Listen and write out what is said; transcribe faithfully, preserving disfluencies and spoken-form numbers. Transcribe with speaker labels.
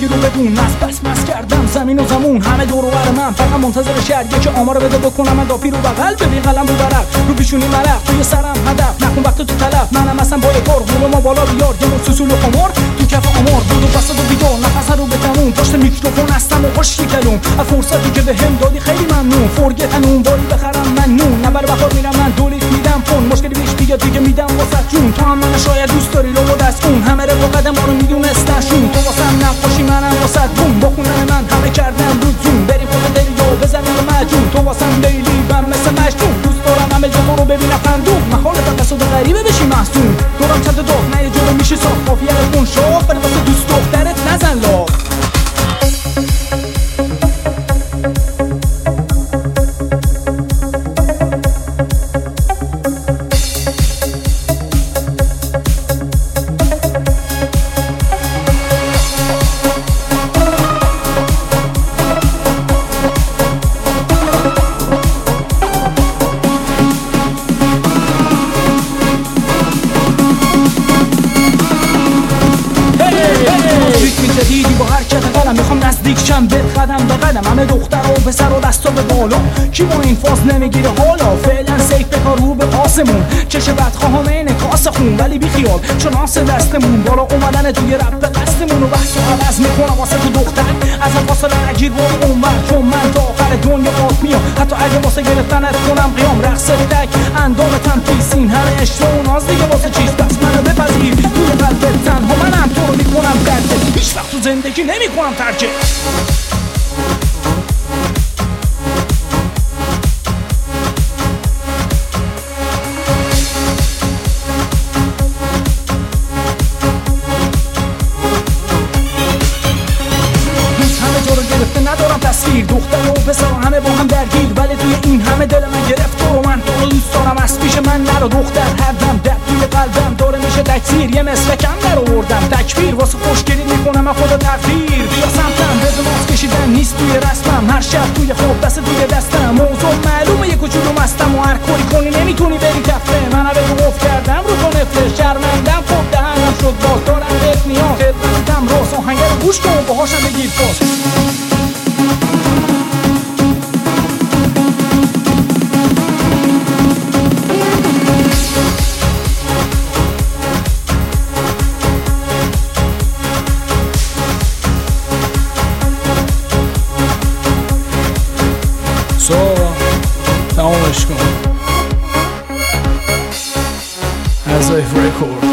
Speaker 1: بگیر و بدون از بس مس کردم زمین و زمون همه دور و بر من فقط منتظر شهریه که آمار بده بکنم من داپی رو بغل ببین قلم رو برق رو پیشونی ملق توی سرم هدف نکن وقت تو طلب منم اصلا با یه کار قول ما بالا بیار یه مر سوسول و خمار تو کف آمار بود و بسد و بیدار نفس رو به تموم پشت میکروفون هستم و خوشی کلوم از فرصتی که بهم دادی خیلی ممنون فرگت انون باری بخرم ممنون نبر بخار میرم من دولیت میدم پون مشکلی پیش بیاد دیگه میدم واسه جون تو هم من شاید دوست داری لو دست اون همه رو قدم ما رو میدونستشون تو واسم نقاشی منم واسه بوم با خونن من همه کردم رو زوم بریم خود دریا بزنیم مجون تو واسم لیلی بم مثل مجنون دوست دارم همه جا رو ببینم خندون محال تقصد غریبه بشی محسون دورم چند داغ نه یه جلو میشه ساخت قافیه خون شاخ بریم واسه دوست دخترت نزن لاغ دیدی با حرکت قلم میخوام نزدیک شم به قدم به قدم همه دختر و پسر و دستا به بالا کی با این فاز نمیگیره حالا فعلا سیف بکار رو به آسمون چش بدخواه همه انعکاس خون ولی بی خیال چون آس دستمون بالا اومدن توی رب به قصدمون و بحث و عوض میکنم واسه تو دختر از این فاصله نگیر برو اونور چون من تا آخر دنیا آت میام حتی اگه واسه گرفتنت کنم قیام رقص تک اندام تنفیسین همه عشق و ناز دیگه واسه چیز پس منو بپذیر توی قلبت تنها منم تو رو میکنم درده هیچ وقت تو زندگی نمی کنم ترجه همه جا رو گرفته ندارم تصویر دختر و پسر همه با هم درگیر ولی توی این همه دل من گرفت تو من تو رو دوست دارم از پیش من نرو دختر هر دم درد توی قلبم داره میشه تکثیر یه مثل کم در آوردم تکبیر واسه خوشگلی میکنم من خدا تقدیر بیا سمتم بدون ماز کشیدن نیست توی رسمم هر شب توی خواب دست توی دستم موضوع معلومه یه کوچولو مستم و هر کاری کنی نمیتونی بری کفه من به تو گفت کردم رو تو نفره شرمندم خب دهنم شد باز دارم بهت نیاز خدمتم راست آهنگر رو گوش کن باهاشم بگیر فاز سو تمامش کن از لایف رکورد